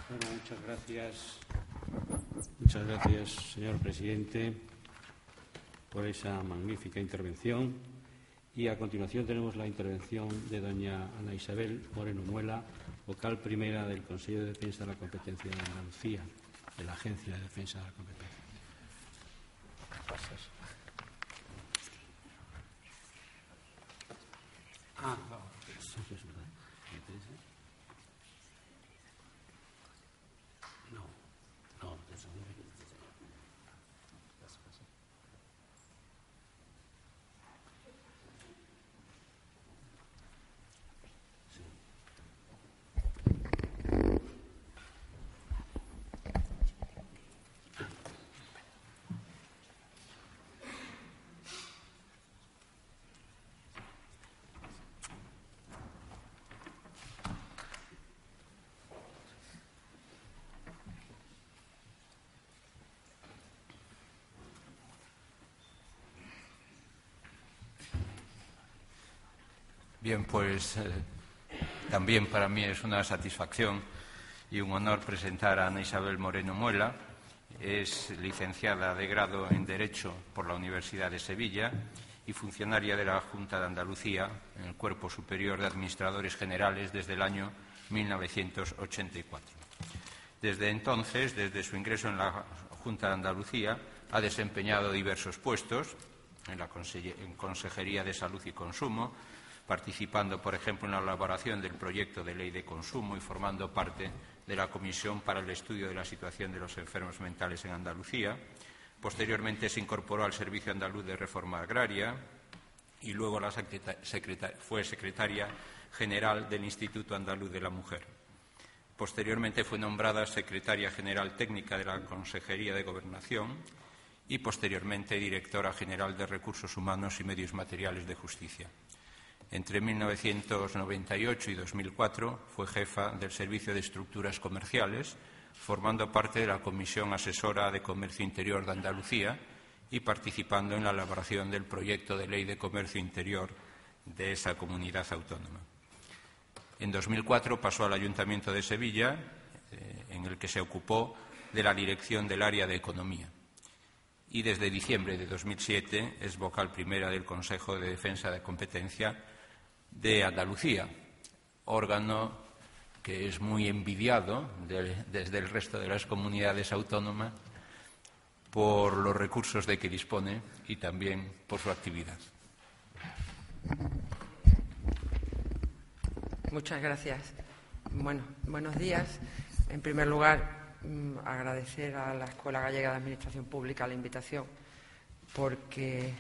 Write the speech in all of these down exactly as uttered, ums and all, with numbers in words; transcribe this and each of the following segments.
Bueno, muchas gracias. Muchas gracias, señor presidente, por esa magnífica intervención. Y a continuación tenemos la intervención de doña Ana Isabel Moreno Muela, vocal primera del Consejo de Defensa de la Competencia de Andalucía, de la Agencia de Defensa de la Competencia. Pasas. Ah, no. Bien, pues eh, también para mí es una satisfacción y un honor presentar a Ana Isabel Moreno Muela. Es licenciada de grado en Derecho por la Universidad de Sevilla y funcionaria de la Junta de Andalucía en el Cuerpo Superior de Administradores Generales desde el año mil novecientos ochenta y cuatro. Desde entonces, desde su ingreso en la Junta de Andalucía, ha desempeñado diversos puestos en la en Consejería de Salud y Consumo, participando, por ejemplo, en la elaboración del proyecto de ley de consumo y formando parte de la Comisión para el Estudio de la Situación de los Enfermos Mentales en Andalucía. Posteriormente se incorporó al Servicio Andaluz de Reforma Agraria y luego la secreta- fue secretaria general del Instituto Andaluz de la Mujer. Posteriormente fue nombrada secretaria general técnica de la Consejería de Gobernación y posteriormente directora general de Recursos Humanos y Medios Materiales de Justicia. Entre mil novecientos noventa y ocho y dos mil cuatro fue jefa del Servicio de Estructuras Comerciales, formando parte de la Comisión Asesora de Comercio Interior de Andalucía y participando en la elaboración del proyecto de ley de comercio interior de esa comunidad autónoma. En dos mil cuatro pasó al Ayuntamiento de Sevilla, eh, en el que se ocupó de la dirección del área de Economía. Y desde diciembre de dos mil siete es vocal primera del Consejo de Defensa de Competencia de Andalucía, órgano que es muy envidiado de, desde el resto de las comunidades autónomas por los recursos de que dispone y también por su actividad. Muchas gracias. Bueno, buenos días. En primer lugar, agradecer a la Escuela Gallega de Administración Pública la invitación, porque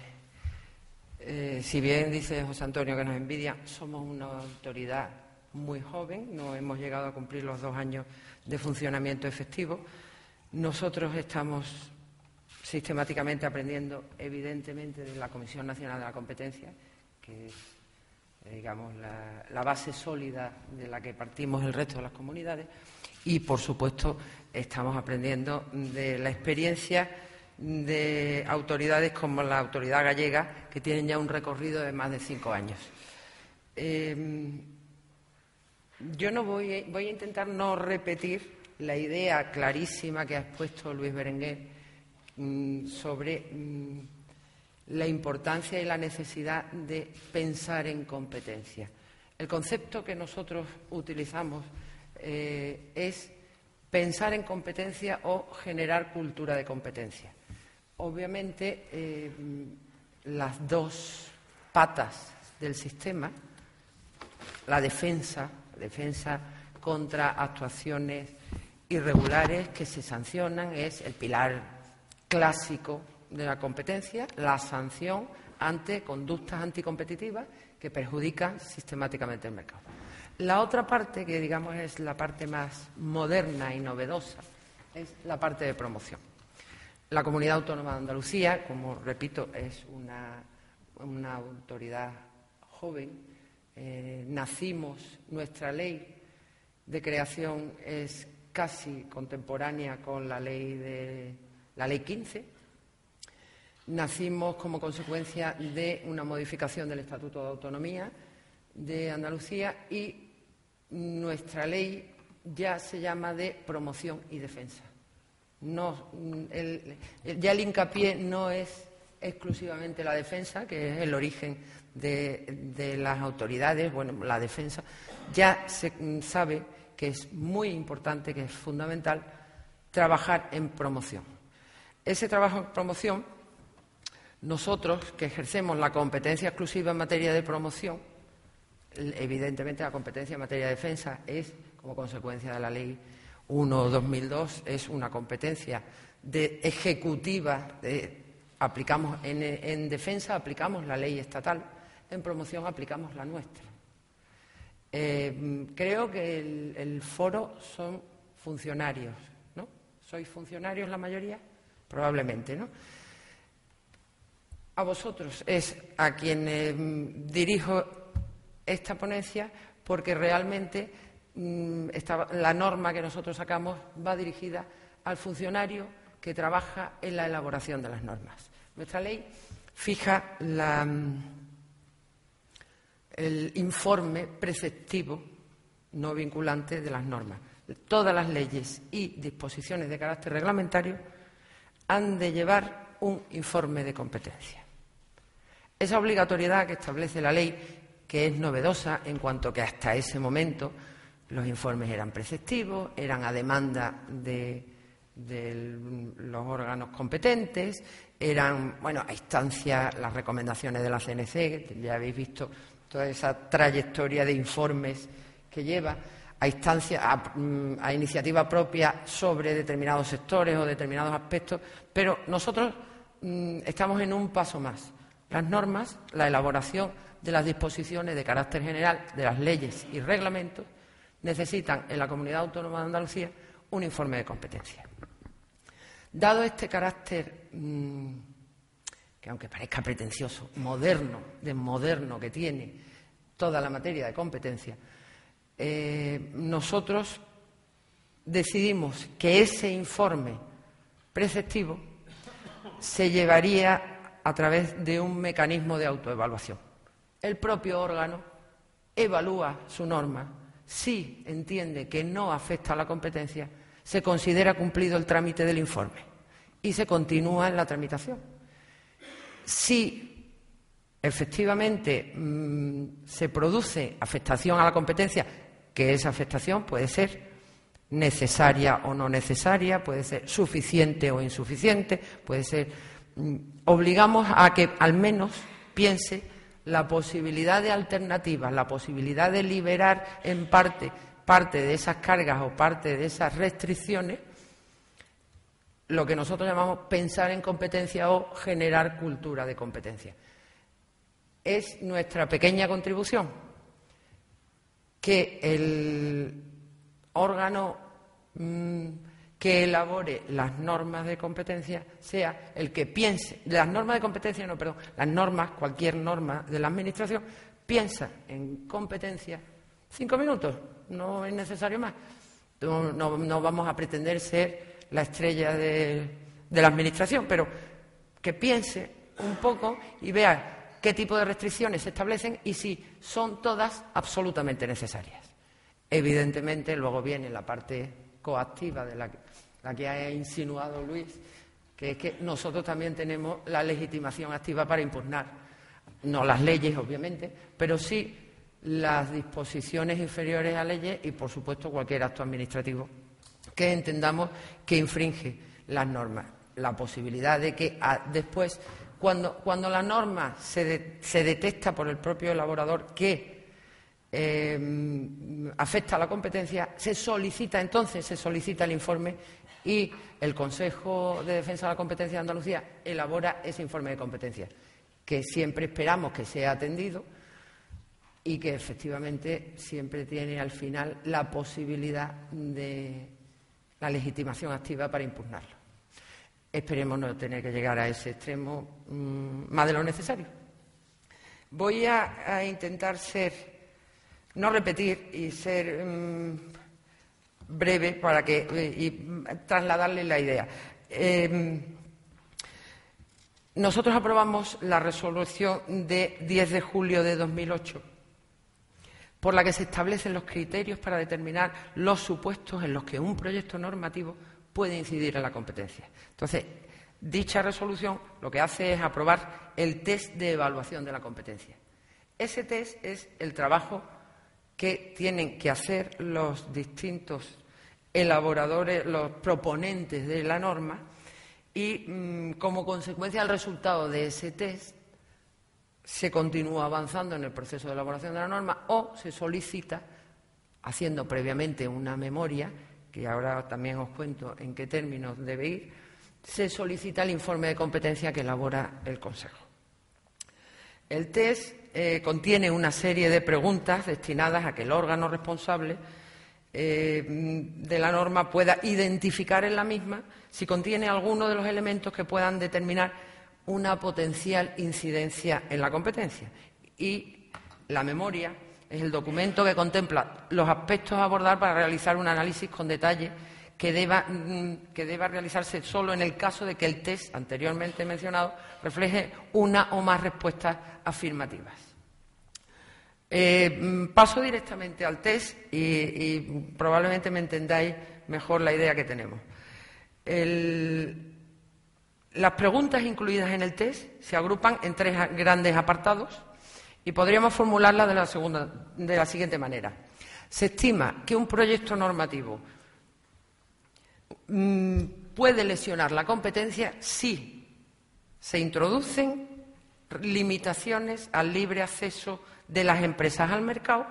eh, si bien dice José Antonio que nos envidia, somos una autoridad muy joven, no hemos llegado a cumplir los dos años de funcionamiento efectivo. Nosotros estamos sistemáticamente aprendiendo, evidentemente, de la Comisión Nacional de la Competencia, que es, digamos, la, la base sólida de la que partimos el resto de las comunidades, y, por supuesto, estamos aprendiendo de la experiencia de autoridades como la autoridad gallega, que tienen ya un recorrido de más de cinco años. Eh, yo no voy, voy a intentar no repetir la idea clarísima que ha expuesto Luis Berenguer mmm, sobre mmm, la importancia y la necesidad de pensar en competencia. El concepto que nosotros utilizamos eh, es pensar en competencia o generar cultura de competencia. Obviamente, eh, las dos patas del sistema, la defensa, defensa contra actuaciones irregulares que se sancionan, es el pilar clásico de la competencia, la sanción ante conductas anticompetitivas que perjudican sistemáticamente el mercado. La otra parte, que digamos es la parte más moderna y novedosa, es la parte de promoción. La Comunidad Autónoma de Andalucía, como repito, es una, una autoridad joven. Eh, nacimos, nuestra ley de creación es casi contemporánea con la ley de la ley quince. Nacimos como consecuencia de una modificación del Estatuto de Autonomía de Andalucía y nuestra ley ya se llama de promoción y defensa. No, el, el, ya el hincapié no es exclusivamente la defensa, que es el origen de, de las autoridades, bueno, la defensa. Ya se sabe que es muy importante, que es fundamental, trabajar en promoción. Ese trabajo en promoción, nosotros que ejercemos la competencia exclusiva en materia de promoción, evidentemente la competencia en materia de defensa es, como consecuencia de la Ley uno barra dos mil dos, es una competencia de ejecutiva, de, aplicamos en, en defensa aplicamos la ley estatal, en promoción aplicamos la nuestra. Eh, creo que el, el foro son funcionarios, ¿no? ¿Sois funcionarios la mayoría? Probablemente, ¿no? A vosotros es a quien eh, dirijo esta ponencia, porque realmente mmm, esta, la norma que nosotros sacamos va dirigida al funcionario que trabaja en la elaboración de las normas. Nuestra ley fija la, el informe preceptivo no vinculante de las normas. Todas las leyes y disposiciones de carácter reglamentario han de llevar un informe de competencia. Esa obligatoriedad que establece la ley, que es novedosa en cuanto que hasta ese momento los informes eran preceptivos, eran a demanda de, de los órganos competentes, eran, bueno, a instancia las recomendaciones de la C N C, que ya habéis visto toda esa trayectoria de informes que lleva, a instancia, a, a iniciativa propia sobre determinados sectores o determinados aspectos, pero nosotros mm, estamos en un paso más. Las normas, la elaboración de las disposiciones de carácter general de las leyes y reglamentos necesitan en la Comunidad Autónoma de Andalucía un informe de competencia. Dado este carácter, mmm, que aunque parezca pretencioso, moderno, de moderno que tiene toda la materia de competencia, eh, nosotros decidimos que ese informe preceptivo se llevaría a través de un mecanismo de autoevaluación. El propio órgano evalúa su norma. Si entiende que no afecta a la competencia, se considera cumplido el trámite del informe y se continúa en la tramitación. Si efectivamente mmm, se produce afectación a la competencia, que esa afectación puede ser necesaria o no necesaria, puede ser suficiente o insuficiente, puede ser... Mmm, obligamos a que al menos piense la posibilidad de alternativas, la posibilidad de liberar en parte parte de esas cargas o parte de esas restricciones, lo que nosotros llamamos pensar en competencia o generar cultura de competencia. Es nuestra pequeña contribución que el órgano mmm, que elabore las normas de competencia sea el que piense, las normas de competencia no, perdón, las normas, cualquier norma de la Administración, piensa en competencia cinco minutos, no es necesario más. No, no, no vamos a pretender ser la estrella de, de la Administración, pero que piense un poco y vea qué tipo de restricciones se establecen y si son todas absolutamente necesarias. Evidentemente, luego viene la parte coactiva de la, la que ha insinuado Luis, que es que nosotros también tenemos la legitimación activa para impugnar, no las leyes, obviamente, pero sí las disposiciones inferiores a leyes y, por supuesto, cualquier acto administrativo que entendamos que infringe las normas. La posibilidad de que a, después, cuando, cuando la norma se, de, se detecta por el propio elaborador que eh, afecta a la competencia, se solicita entonces, se solicita el informe y el Consejo de Defensa de la Competencia de Andalucía elabora ese informe de competencia, que siempre esperamos que sea atendido y que efectivamente siempre tiene al final la posibilidad de la legitimación activa para impugnarlo. Esperemos no tener que llegar a ese extremo mmm, más de lo necesario. Voy a, a intentar ser, no repetir y ser mmm, breve para que eh, y trasladarle la idea. Eh, nosotros aprobamos la resolución de diez de julio de dos mil ocho, por la que se establecen los criterios para determinar los supuestos en los que un proyecto normativo puede incidir en la competencia. Entonces, dicha resolución lo que hace es aprobar el test de evaluación de la competencia. Ese test es el trabajo que tienen que hacer los distintos elaboradores, los proponentes de la norma, y mmm, como consecuencia del resultado de ese test se continúa avanzando en el proceso de elaboración de la norma o se solicita, haciendo previamente una memoria, que ahora también os cuento en qué términos debe ir, se solicita el informe de competencia que elabora el Consejo. El test eh, contiene una serie de preguntas destinadas a que el órgano responsable eh, de la norma pueda identificar en la misma si contiene alguno de los elementos que puedan determinar una potencial incidencia en la competencia. Y la memoria es el documento que contempla los aspectos a abordar para realizar un análisis con detalle que deba, que deba realizarse solo en el caso de que el test anteriormente mencionado refleje una o más respuestas afirmativas. Eh, paso directamente al test y, y probablemente me entendáis mejor la idea que tenemos. El, Las preguntas incluidas en el test se agrupan en tres grandes apartados y podríamos formularlas de la, segunda, de la siguiente manera. Se estima que un proyecto normativo mmm, puede lesionar la competencia si se introducen limitaciones al libre acceso de las empresas al mercado,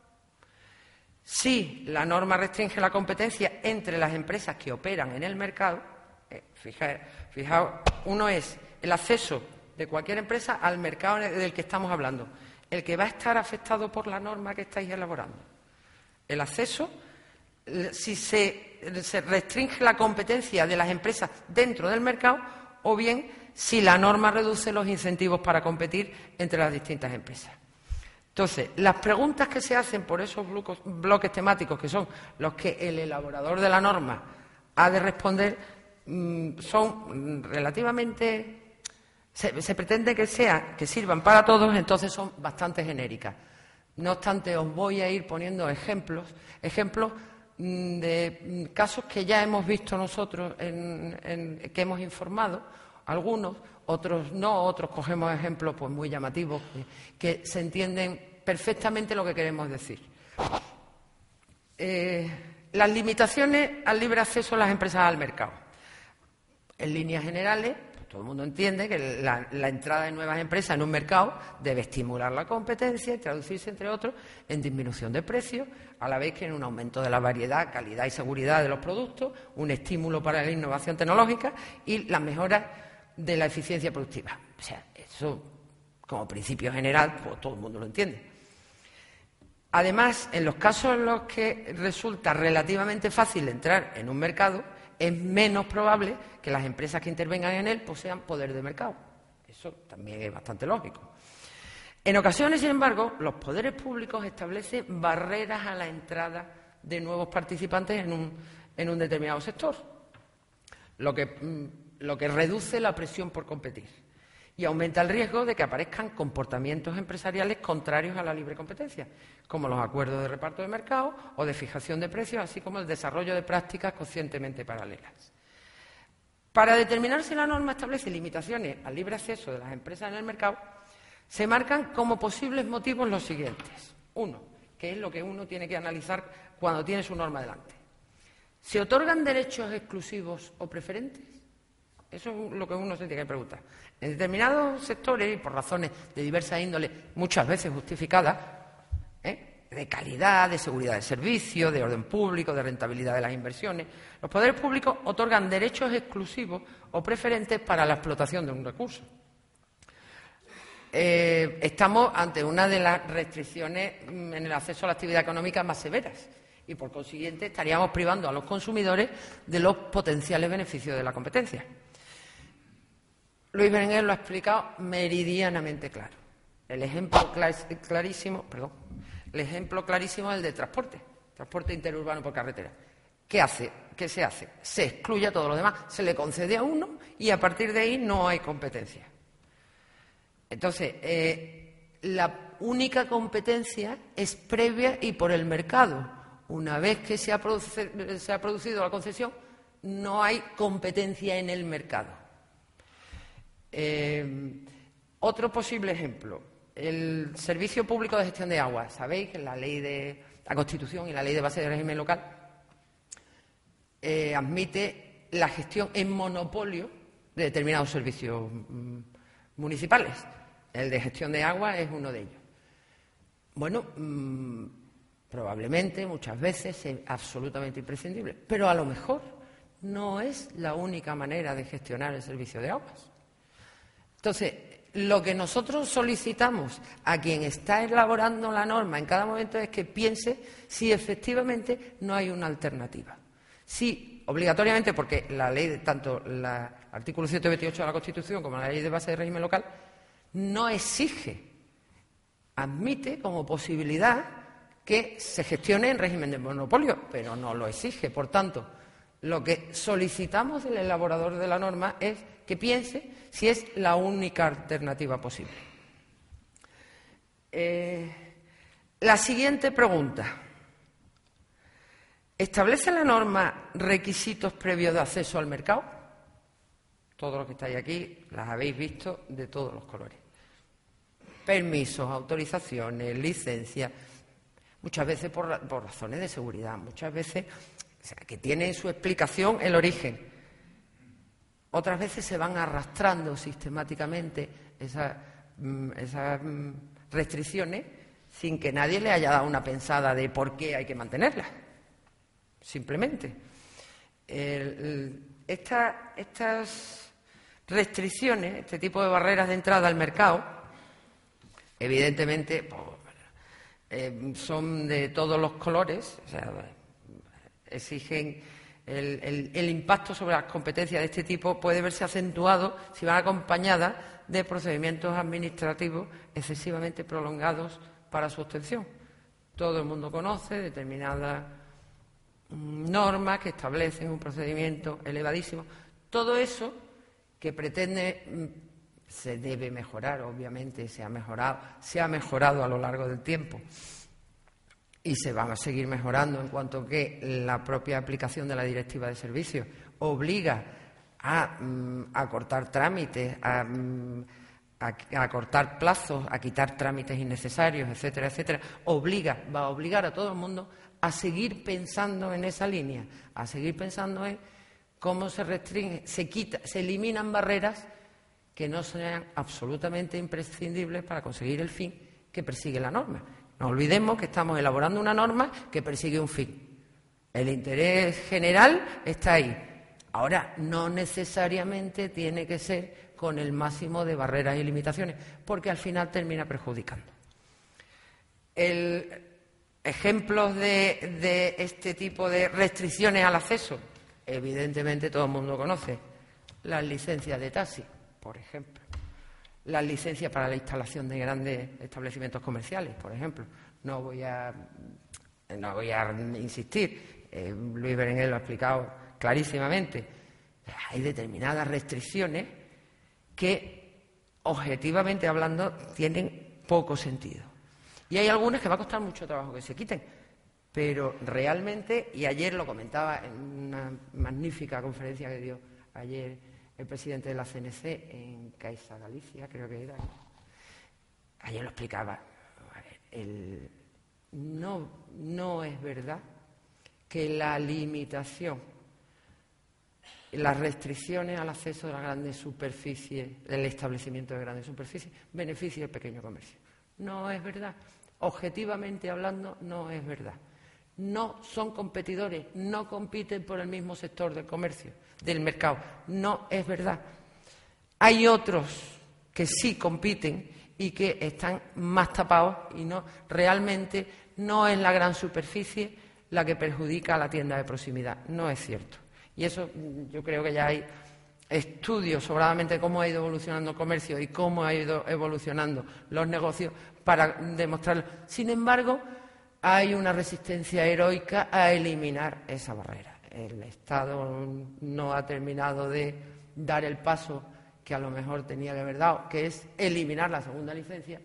si la norma restringe la competencia entre las empresas que operan en el mercado. Eh, fijaos, fijaos, uno es el acceso de cualquier empresa al mercado del que estamos hablando, el que va a estar afectado por la norma que estáis elaborando. El acceso, si se, se restringe la competencia de las empresas dentro del mercado, o bien si la norma reduce los incentivos para competir entre las distintas empresas. Entonces, las preguntas que se hacen por esos bloques, bloques temáticos, que son los que el elaborador de la norma ha de responder, son relativamente, se, se pretende que sea, que sirvan para todos, entonces son bastante genéricas. No obstante, os voy a ir poniendo ejemplos, ejemplos de casos que ya hemos visto nosotros, en, en, que hemos informado, algunos, otros no, otros cogemos ejemplos pues muy llamativos, que, que se entienden perfectamente lo que queremos decir. Eh, las limitaciones al libre acceso de las empresas al mercado. En líneas generales, pues todo el mundo entiende que la, la entrada de nuevas empresas en un mercado debe estimular la competencia y traducirse, entre otros, en disminución de precios, a la vez que en un aumento de la variedad, calidad y seguridad de los productos, un estímulo para la innovación tecnológica y las mejoras de la eficiencia productiva. O sea, eso, como principio general, pues todo el mundo lo entiende. Además, en los casos en los que resulta relativamente fácil entrar en un mercado, es menos probable que las empresas que intervengan en él posean poder de mercado. Eso también es bastante lógico. En ocasiones, sin embargo, los poderes públicos establecen barreras a la entrada de nuevos participantes en un, en un determinado sector, lo que, lo que reduce la presión por competir y aumenta el riesgo de que aparezcan comportamientos empresariales contrarios a la libre competencia, como los acuerdos de reparto de mercado o de fijación de precios, así como el desarrollo de prácticas conscientemente paralelas. Para determinar si la norma establece limitaciones al libre acceso de las empresas en el mercado, se marcan como posibles motivos los siguientes. Uno, que es lo que uno tiene que analizar cuando tiene su norma delante. ¿Se otorgan derechos exclusivos o preferentes? Eso es lo que uno se tiene que preguntar. En determinados sectores, y por razones de diversa índole, muchas veces justificadas, ¿eh? de calidad, de seguridad del servicio, de orden público, de rentabilidad de las inversiones, los poderes públicos otorgan derechos exclusivos o preferentes para la explotación de un recurso. Eh, estamos ante una de las restricciones en el acceso a la actividad económica más severas y, por consiguiente, estaríamos privando a los consumidores de los potenciales beneficios de la competencia. Luis Berenguer lo ha explicado meridianamente claro. El ejemplo clarísimo, perdón, el ejemplo clarísimo es el de transporte, transporte interurbano por carretera. ¿Qué hace? ¿Qué se hace? Se excluye a todos los demás, se le concede a uno y a partir de ahí no hay competencia. Entonces, eh, la, única competencia es previa y por el mercado. Una vez que se ha, produc- se ha producido la concesión, no hay competencia en el mercado. Eh, otro posible ejemplo, el Servicio Público de Gestión de Agua. Sabéis que la ley de la Constitución y la ley de base de régimen local eh, admite la gestión en monopolio de determinados servicios mm, municipales. El de gestión de agua es uno de ellos. Bueno, mmm, probablemente, muchas veces, es absolutamente imprescindible, pero a lo mejor no es la única manera de gestionar el servicio de aguas. Entonces, lo que nosotros solicitamos a quien está elaborando la norma en cada momento es que piense si efectivamente no hay una alternativa. Si, obligatoriamente, porque la ley, tanto el artículo ciento veintiocho de la Constitución como la ley de base de régimen local, no exige, admite como posibilidad que se gestione en régimen de monopolio, pero no lo exige. Por tanto, lo que solicitamos del elaborador de la norma es que piense si es la única alternativa posible. Eh, la siguiente pregunta. ¿Establece la norma requisitos previos de acceso al mercado? Todos los que estáis aquí las habéis visto de todos los colores. Permisos, autorizaciones, licencias, muchas veces por, por razones de seguridad, muchas veces, o sea, que tienen su explicación el origen. Otras veces se van arrastrando sistemáticamente esas, esas restricciones sin que nadie le haya dado una pensada de por qué hay que mantenerlas. Simplemente. El, el, esta, estas restricciones, este tipo de barreras de entrada al mercado, evidentemente pues, eh, son de todos los colores, o sea, exigen el, el, el impacto sobre las competencias de este tipo puede verse acentuado si van acompañadas de procedimientos administrativos excesivamente prolongados para su obtención. Todo el mundo conoce determinadas normas que establecen un procedimiento elevadísimo. Todo eso que pretende, se debe mejorar, obviamente, se ha mejorado, se ha mejorado a lo largo del tiempo y se va a seguir mejorando en cuanto que la propia aplicación de la Directiva de Servicios obliga a mm, acortar trámites, a, mm, a, a acortar plazos, a quitar trámites innecesarios, etcétera, etcétera. Obliga, va a obligar a todo el mundo a seguir pensando en esa línea, a seguir pensando en cómo se restringe, se quita, se eliminan barreras que no sean absolutamente imprescindibles para conseguir el fin que persigue la norma. No olvidemos que estamos elaborando una norma que persigue un fin. El interés general está ahí. Ahora, no necesariamente tiene que ser con el máximo de barreras y limitaciones, porque al final termina perjudicando. El, ejemplos de, de este tipo de restricciones al acceso, evidentemente todo el mundo conoce. Las licencias de taxi, por ejemplo. Las licencias para la instalación de grandes establecimientos comerciales, por ejemplo. No voy a, no voy a insistir, eh, Luis Berenguer lo ha explicado clarísimamente. Hay determinadas restricciones que, objetivamente hablando, tienen poco sentido. Y hay algunas que va a costar mucho trabajo que se quiten. Pero realmente, y ayer lo comentaba en una magnífica conferencia que dio ayer el presidente de la C N C en Caixa Galicia, creo que era. Ayer lo explicaba. A ver, el, no, no es verdad que la limitación, las restricciones al acceso de las grandes superficies, del establecimiento de grandes superficies, beneficie al pequeño comercio. No es verdad. Objetivamente hablando, no es verdad. No son competidores, no compiten por el mismo sector del comercio, del mercado. No es verdad. Hay otros que sí compiten y que están más tapados y no realmente no es la gran superficie la que perjudica a la tienda de proximidad. No es cierto. Y eso yo creo que ya hay estudios sobradamente de cómo ha ido evolucionando el comercio y cómo ha ido evolucionando los negocios para demostrarlo. Sin embargo, hay una resistencia heroica a eliminar esa barrera. El Estado no ha terminado de dar el paso que a lo mejor tenía que haber dado, que es eliminar la segunda licencia,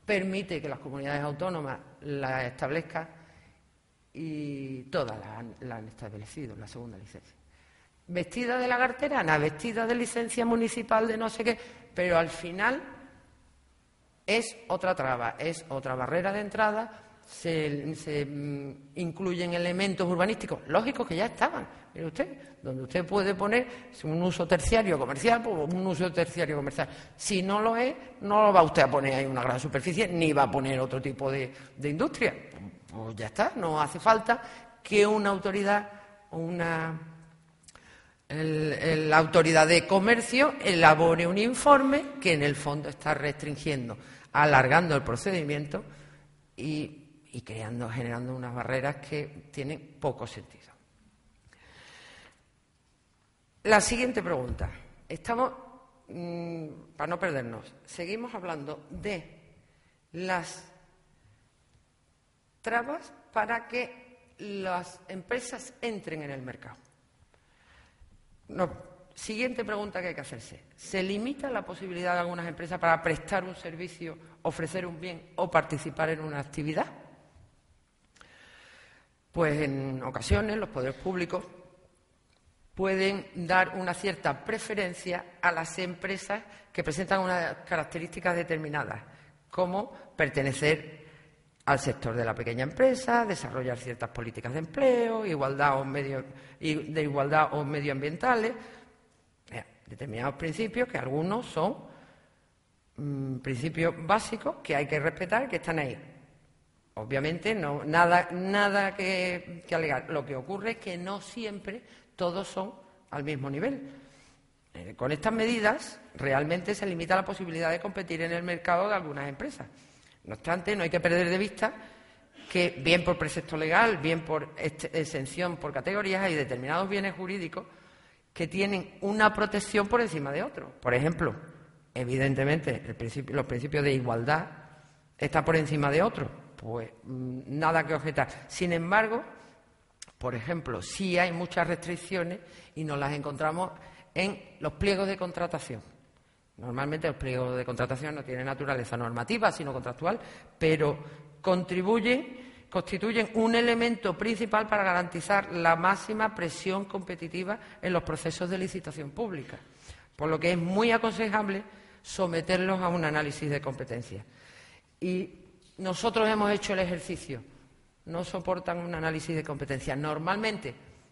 permite que las comunidades autónomas la establezcan y todas la han, la han establecido, la segunda licencia. Vestida de lagarterana, vestida de licencia municipal de no sé qué, pero al final es otra traba, es otra barrera de entrada, se, se mm, incluyen elementos urbanísticos lógicos que ya estaban. Mire usted, donde usted puede poner un uso terciario comercial, pues un uso terciario comercial. Si no lo es, no lo va usted a poner ahí una gran superficie, ni va a poner otro tipo de, de industria. Pues ya está, no hace falta que una autoridad, una el, el, la autoridad de comercio elabore un informe que en el fondo está restringiendo, alargando el procedimiento y, y creando, generando unas barreras que tienen poco sentido. La siguiente pregunta. Estamos, mmm, para no perdernos, seguimos hablando de las trabas para que las empresas entren en el mercado. No, siguiente pregunta que hay que hacerse. ¿Se limita la posibilidad de algunas empresas para prestar un servicio, ofrecer un bien o participar en una actividad? Pues en ocasiones los poderes públicos pueden dar una cierta preferencia a las empresas que presentan unas características determinadas, como pertenecer al sector de la pequeña empresa, desarrollar ciertas políticas de empleo, igualdad o medio, de igualdad o medioambientales, determinados principios que algunos son mmm, principios básicos que hay que respetar y que están ahí. Obviamente, no, nada, nada que, que alegar. Lo que ocurre es que no siempre todos son al mismo nivel. Eh, con estas medidas, realmente se limita la posibilidad de competir en el mercado de algunas empresas. No obstante, no hay que perder de vista que, bien por precepto legal, bien por exención por categorías, hay determinados bienes jurídicos que tienen una protección por encima de otros. Por ejemplo, evidentemente, el principio, los principios de igualdad están por encima de otros. Pues nada que objetar. Sin embargo, por ejemplo, sí hay muchas restricciones y nos las encontramos en los pliegos de contratación. Normalmente los pliegos de contratación no tienen naturaleza normativa, sino contractual, pero contribuyen, constituyen un elemento principal para garantizar la máxima presión competitiva en los procesos de licitación pública, por lo que es muy aconsejable someterlos a un análisis de competencia. Y nosotros hemos hecho el ejercicio. No soportan un análisis de competencia. Normalmente,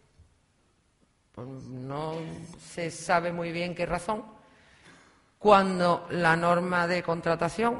pues no se sabe muy bien qué razón, cuando la norma de contratación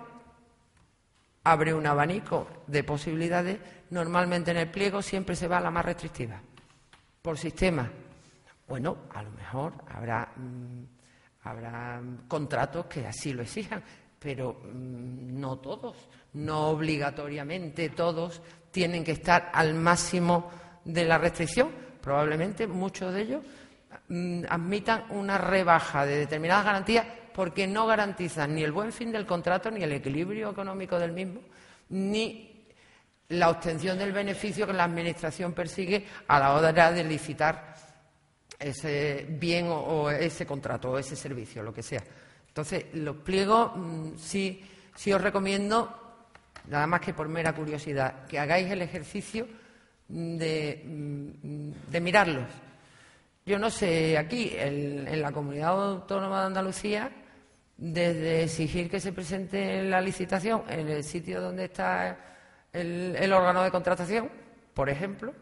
abre un abanico de posibilidades, normalmente en el pliego siempre se va a la más restrictiva. Por sistema. Bueno, a lo mejor habrá, mmm, habrá contratos que así lo exijan, pero mmm, no todos. No obligatoriamente todos tienen que estar al máximo de la restricción. Probablemente muchos de ellos mmm, admitan una rebaja de determinadas garantías porque no garantizan ni el buen fin del contrato, ni el equilibrio económico del mismo, ni la obtención del beneficio que la Administración persigue a la hora de licitar ese bien o, o ese contrato o ese servicio, lo que sea. Entonces, los pliegos mmm, sí, sí os recomiendo, nada más que por mera curiosidad, que hagáis el ejercicio de, de mirarlos. Yo no sé, aquí, en, en la Comunidad Autónoma de Andalucía, desde exigir que se presente la licitación en el sitio donde está el, el órgano de contratación, por ejemplo,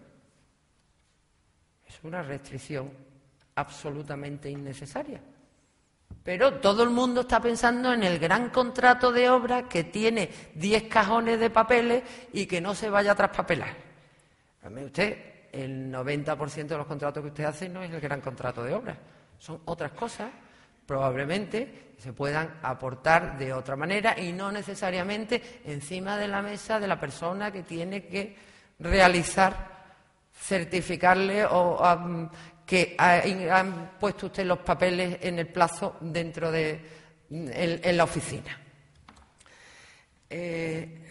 es una restricción absolutamente innecesaria. Pero todo el mundo está pensando en el gran contrato de obra que tiene diez cajones de papeles y que no se vaya a traspapelar. Mire usted, el noventa por ciento de los contratos que usted hace no es el gran contrato de obra. Son otras cosas, probablemente, que se puedan aportar de otra manera y no necesariamente encima de la mesa de la persona que tiene que realizar, certificarle o um, que han puesto usted los papeles en el plazo dentro de en, en la oficina. Eh,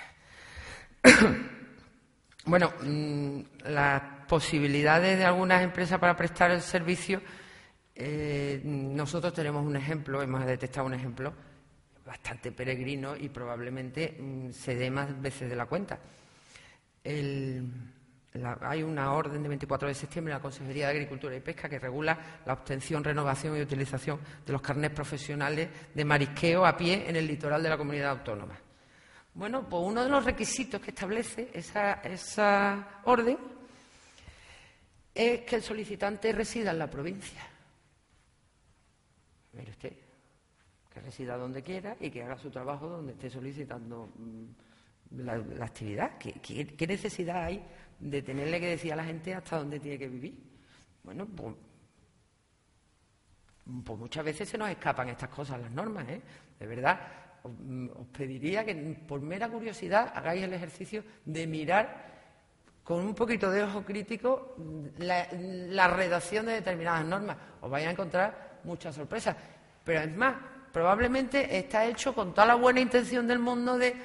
bueno, mmm, las posibilidades de algunas empresas para prestar el servicio, eh, nosotros tenemos un ejemplo, hemos detectado un ejemplo bastante peregrino y probablemente mmm, se dé más veces de la cuenta. El, la, hay una orden de veinticuatro de septiembre de la Consejería de Agricultura y Pesca que regula la obtención, renovación y utilización de los carnés profesionales de marisqueo a pie en el litoral de la comunidad autónoma. Bueno, pues uno de los requisitos que establece esa, esa orden es que el solicitante resida en la provincia. Mire usted, que resida donde quiera y que haga su trabajo donde esté solicitando la, la actividad. ¿Qué, qué, ¿Qué necesidad hay de tenerle que decir a la gente hasta dónde tiene que vivir? Bueno, pues, pues muchas veces se nos escapan estas cosas, las normas, ¿eh? De verdad, os, os pediría que por mera curiosidad hagáis el ejercicio de mirar con un poquito de ojo crítico la, la redacción de determinadas normas. Os vais a encontrar muchas sorpresas. Pero es más, probablemente está hecho con toda la buena intención del mundo de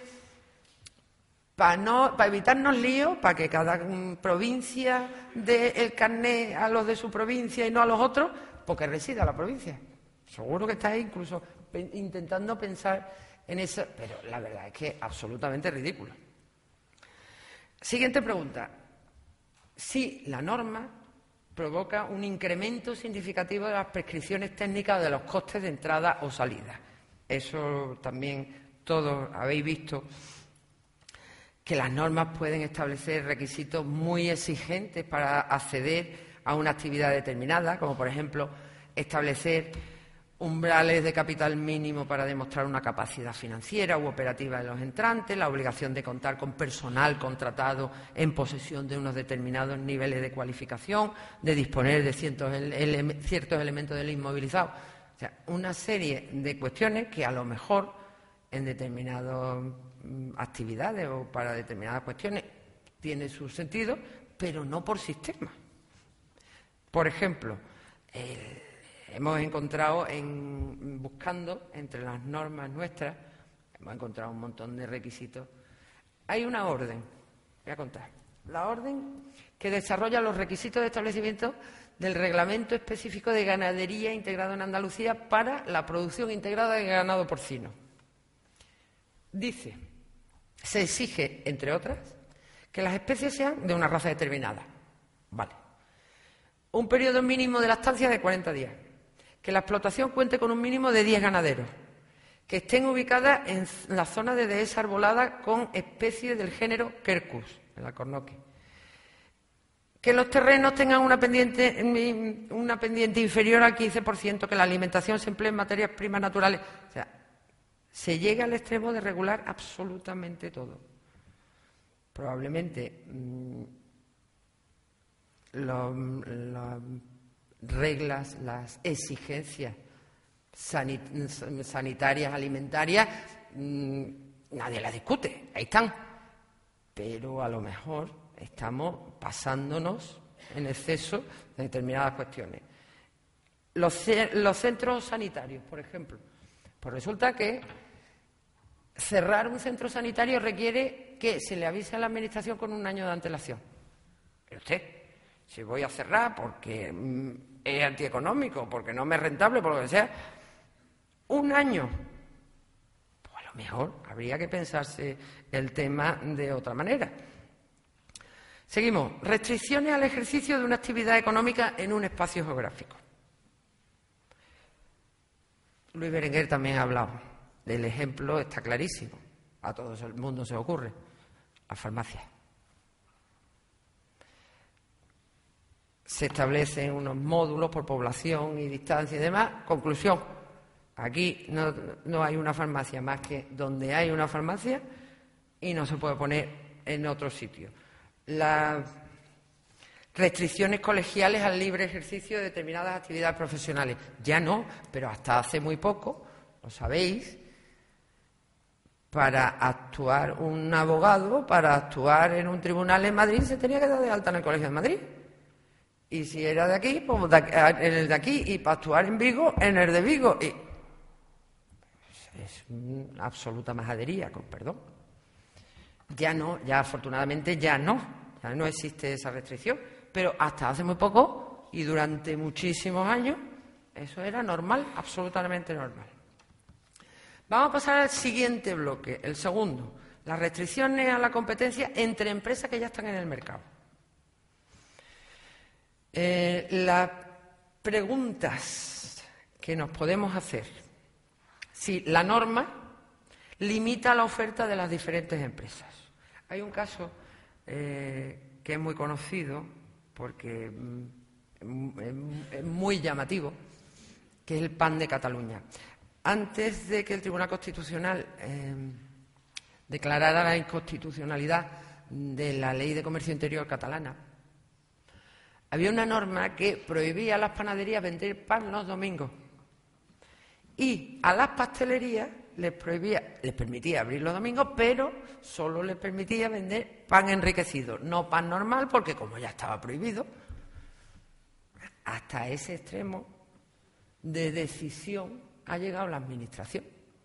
para no, para evitarnos líos, para que cada um, provincia dé el carné a los de su provincia y no a los otros, porque resida la provincia. Seguro que estáis incluso pe intentando pensar en eso, pero la verdad es que es absolutamente ridículo. Siguiente pregunta. Si la norma provoca un incremento significativo de las prescripciones técnicas o de los costes de entrada o salida. Eso también todos habéis visto, que las normas pueden establecer requisitos muy exigentes para acceder a una actividad determinada, como por ejemplo establecer umbrales de capital mínimo para demostrar una capacidad financiera u operativa de los entrantes, la obligación de contar con personal contratado en posesión de unos determinados niveles de cualificación, de disponer de ciertos, ele ciertos elementos del inmovilizado. O sea, una serie de cuestiones que a lo mejor en determinadas mm, actividades o para determinadas cuestiones tiene su sentido, pero no por sistema. Por ejemplo, el hemos encontrado, en, buscando entre las normas nuestras, hemos encontrado un montón de requisitos. Hay una orden, voy a contar, la orden que desarrolla los requisitos de establecimiento del Reglamento Específico de Ganadería integrado en Andalucía para la producción integrada de ganado porcino. Dice, se exige, entre otras, que las especies sean de una raza determinada. Vale. Un periodo mínimo de lactancia de cuarenta días. Que la explotación cuente con un mínimo de diez ganaderos, que estén ubicadas en la zona de dehesa arbolada con especies del género Quercus, el alcornoque, que los terrenos tengan una pendiente, una pendiente inferior al quince por ciento, que la alimentación se emplee en materias primas naturales. O sea, se llega al extremo de regular absolutamente todo. Probablemente mmm, los... los reglas, las exigencias sanit sanitarias, alimentarias, mmm, nadie las discute, ahí están. Pero a lo mejor estamos pasándonos en exceso de determinadas cuestiones. Los, los centros sanitarios, por ejemplo. Pues resulta que cerrar un centro sanitario requiere que se le avise a la Administración con un año de antelación. Pero usted, si voy a cerrar porque mmm, es antieconómico, porque no me es rentable, por lo que sea, un año, pues a lo mejor habría que pensarse el tema de otra manera. Seguimos. Restricciones al ejercicio de una actividad económica en un espacio geográfico. Luis Berenguer también ha hablado del ejemplo, está clarísimo, a todo el mundo se ocurre, las farmacias. Se establecen unos módulos por población y distancia y demás. Conclusión, aquí no, no hay una farmacia más que donde hay una farmacia y no se puede poner en otro sitio. Las restricciones colegiales al libre ejercicio de determinadas actividades profesionales. Ya no, pero hasta hace muy poco, lo sabéis, para actuar un abogado, para actuar en un tribunal en Madrid, se tenía que dar de alta en el Colegio de Madrid. Y si era de aquí, pues de, en el de aquí, y para actuar en Vigo, en el de Vigo. Y es una absoluta majadería, con perdón. Ya no, ya afortunadamente ya no, ya no existe esa restricción, pero hasta hace muy poco y durante muchísimos años eso era normal, absolutamente normal. Vamos a pasar al siguiente bloque, el segundo, las restricciones a la competencia entre empresas que ya están en el mercado. Eh, las preguntas que nos podemos hacer: si la norma limita la oferta de las diferentes empresas. Hay un caso eh, que es muy conocido porque mm, es muy llamativo, que es el Pan de Cataluña. Antes de que el Tribunal Constitucional eh, declarara la inconstitucionalidad de la Ley de Comercio Interior catalana, había una norma que prohibía a las panaderías vender pan los domingos y a las pastelerías les prohibía, les permitía abrir los domingos, pero solo les permitía vender pan enriquecido, no pan normal, porque como ya estaba prohibido, hasta ese extremo de decisión ha llegado la Administración.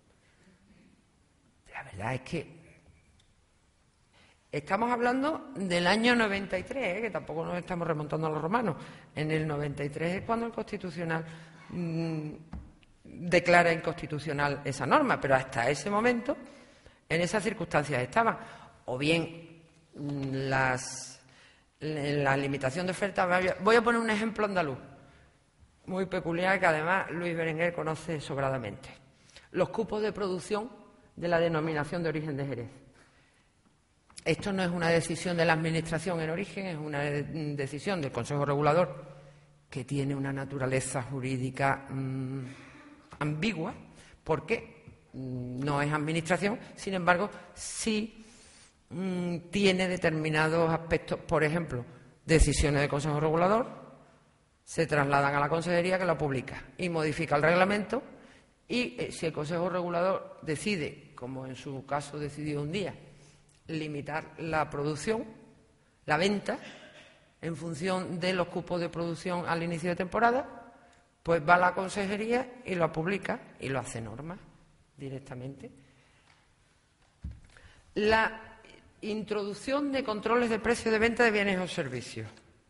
La verdad es que estamos hablando del año noventa y tres, ¿eh? Que tampoco nos estamos remontando a los romanos. En el noventa y tres es cuando el Constitucional mmm, declara inconstitucional esa norma, pero hasta ese momento en esas circunstancias estaban. O bien las, la limitación de oferta. Voy a poner un ejemplo andaluz muy peculiar que además Luis Berenguer conoce sobradamente. Los cupos de producción de la denominación de origen de Jerez. Esto no es una decisión de la Administración en origen, es una decisión del Consejo Regulador que tiene una naturaleza jurídica mmm, ambigua, porque mmm, no es Administración, sin embargo, sí mmm, tiene determinados aspectos. Por ejemplo, decisiones del Consejo Regulador se trasladan a la Consejería, que la publica y modifica el reglamento, y eh, si el Consejo Regulador decide, como en su caso decidió un día, limitar la producción, la venta, en función de los cupos de producción al inicio de temporada, pues va a la Consejería y lo publica y lo hace norma directamente. La introducción de controles de precio de venta de bienes o servicios.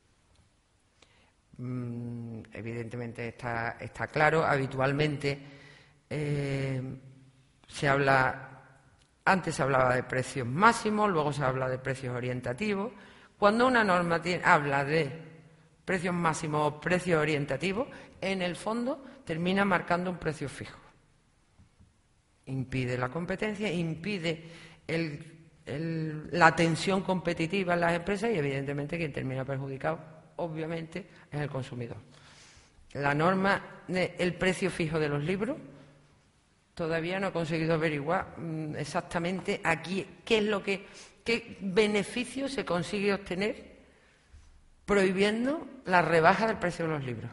Mm, evidentemente está, está claro. Habitualmente eh, se habla... Antes se hablaba de precios máximos, luego se habla de precios orientativos. Cuando una norma tiene, habla de precios máximos o precios orientativos, en el fondo termina marcando un precio fijo. Impide la competencia, impide el, el, la tensión competitiva en las empresas y, evidentemente, quien termina perjudicado, obviamente, es el consumidor. La norma del precio fijo de los libros, todavía no he conseguido averiguar mmm, exactamente aquí qué es lo que, qué beneficio se consigue obtener prohibiendo la rebaja del precio de los libros.